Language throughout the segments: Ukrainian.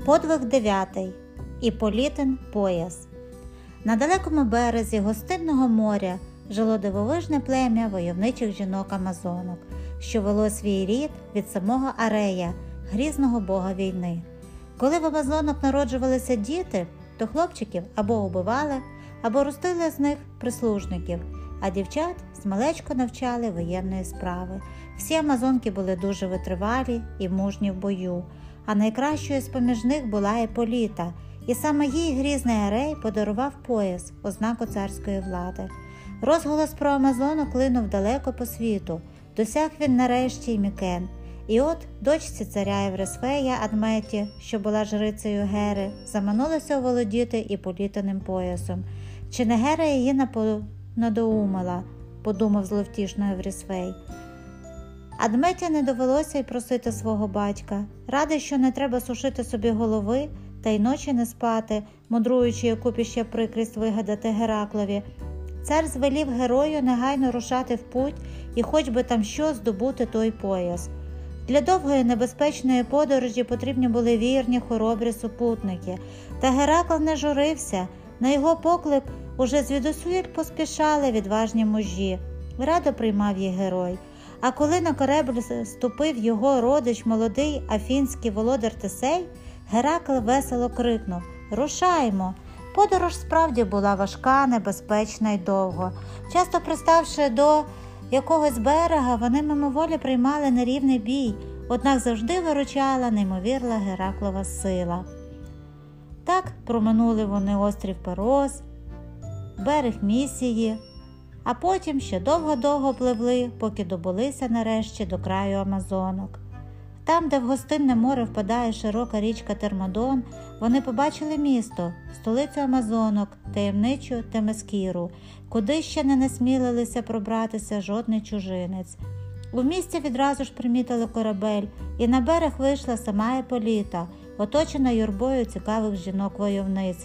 Подвиг 9. Іполітин пояс. На далекому березі гостинного моря жило дивовижне плем'я войовничих жінок-амазонок, що вело свій рід від самого Арея, грізного бога війни. Коли в амазонок народжувалися діти, то хлопчиків або убивали, або ростили з них прислужників, а дівчат змалечку навчали воєнної справи. Всі амазонки були дуже витривалі і мужні в бою, а найкращою з-поміж них була Іполіта, і саме їй грізний Арей подарував пояс, ознаку царської влади. Розголос про амазонок линув далеко по світу, досяг він нарешті й Мікен. І от дочці царя Еврисфея Адметі, що була жрицею Гери, заманулося оволодіти Іполітиним поясом. Чи не Гера її надоумила, подумав зловтішно Еврисфей. Адметі не довелося й просити свого батька. Радий, що не треба сушити собі голови та й ночі не спати, мудруючи, яку б ще прикрість вигадати Гераклові. Цар звелів герою негайно рушати в путь і хоч би там що здобути той пояс. Для довгої небезпечної подорожі потрібні були вірні, хоробрі супутники. Та Геракл не журився, на його поклик уже звідусіль поспішали відважні мужі. Радо приймав їх герой. А коли на корабль ступив його родич, молодий афінський володар Тесей, Геракл весело крикнув: «Рушаймо!» Подорож справді була важка, небезпечна й довго. Часто приставши до якогось берега, вони мимоволі приймали нерівний бій, однак завжди виручала неймовірна Гераклова сила. Так проминули вони острів Перос, берег Місії, а потім ще довго-довго пливли, поки добулися нарешті до краю амазонок. Там, де в гостинне море впадає широка річка Термодон, вони побачили місто, столицю амазонок, таємничу Темескіру, куди ще не насмілилися пробратися жодний чужинець. У місті відразу ж примітили корабель, і на берег вийшла сама Іполіта, оточена юрбою цікавих жінок-войовниць.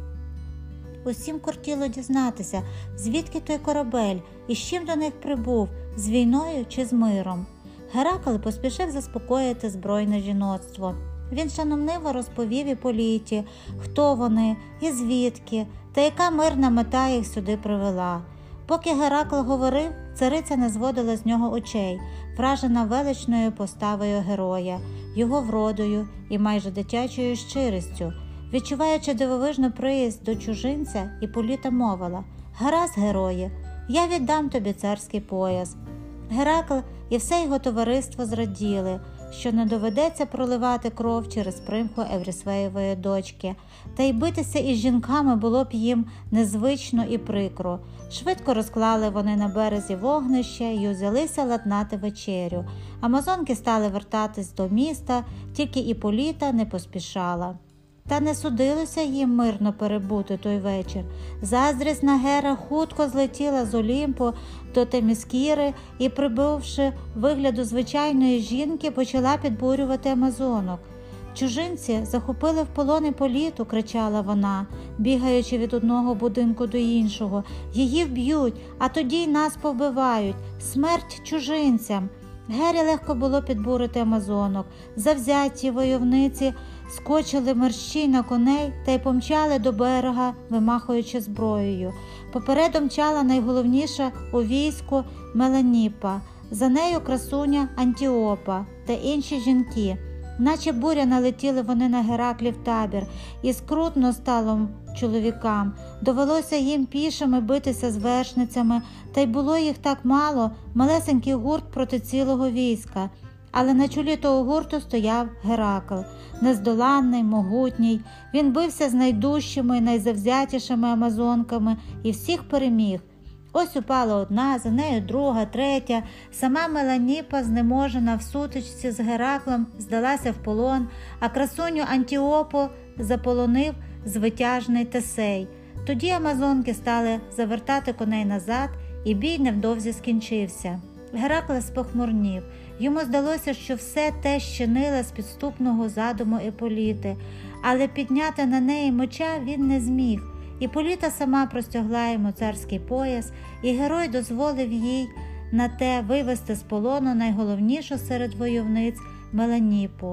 Усім кортіло дізнатися, звідки той корабель і з чим до них прибув, з війною чи з миром. Геракл поспішив заспокоїти збройне жіноцтво. Він шанобливо розповів Іполіті, хто вони і звідки, та яка мирна мета їх сюди привела. Поки Геракл говорив, цариця не зводила з нього очей, вражена величною поставою героя, його вродою і майже дитячою щирістю. Відчуваючи дивовижну приязнь до чужинця, Іполіта мовила: «Гаразд, герої, я віддам тобі царський пояс». Геракл і все його товариство зраділи, що не доведеться проливати кров через примху Еврисфеєвої дочки, та й битися із жінками було б їм незвично і прикро. Швидко розклали вони на березі вогнище й узялися ладнати вечерю. Амазонки стали вертатись до міста, тільки Іполіта не поспішала. Та не судилося їм мирно перебути той вечір. Заздрісна Гера хутко злетіла з Олімпу до Темескіри і, прибувши вигляду звичайної жінки, почала підбурювати амазонок. «Чужинці захопили в полон Іполіту», – кричала вона, бігаючи від одного будинку до іншого. «Її вб'ють, а тоді й нас повбивають. Смерть чужинцям!» Гері легко було підбурити амазонок. Завзяті войовниці скочили мерщій на коней та й помчали до берега, вимахуючи зброєю. Попереду мчала найголовніша у війську Меланіпа, за нею красуня Антіопа та інші жінки. Наче буря налетіли вони на Гераклів табір, і скрутно стало чоловікам. Довелося їм пішими битися з вершницями, та й було їх так мало, малесенький гурт проти цілого війська. Але на чолі того гурту стояв Геракл, нездоланний, могутній. Він бився з найдужчими і найзавзятішими амазонками і всіх переміг. Ось упала одна, за нею друга, третя. Сама Меланіпа, знеможена в сутичці з Гераклом, здалася в полон, а красуню Антіопу заполонив звитяжний Тесей. Тоді амазонки стали завертати коней назад, і бій невдовзі скінчився. Геракл спохмурнів. Йому здалося, що все те щинила з підступного задуму Іполіти, але підняти на неї меча він не зміг. Іполіта сама простягла йому царський пояс, і герой дозволив їй на те вивести з полону найголовнішу серед войовниць Меланіпу.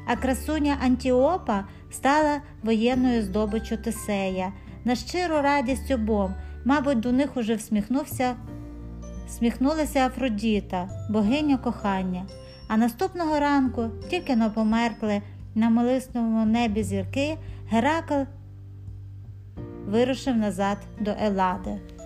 а красуня Антіопа стала воєнною здобиччю Тесея. На щиру радість обом, мабуть, до них уже всміхнулася Афродіта, богиня кохання. А наступного ранку, тільки но померкли на млисному небі зірки, Геракл вирушив назад до Елади.